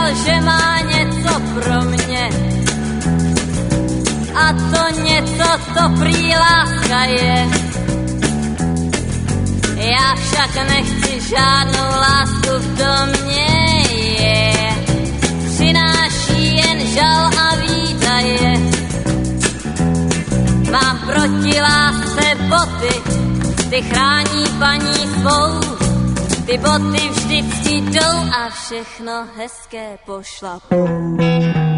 že má něco pro mě. A to něco, to prý láska je. Já však nechci žádnou lásku v domě je. Přináší jen žal a výdaje. Mám proti lásce boty, ty chrání paní svou. Ty boty vždycky jdou a všechno hezké pošlapou.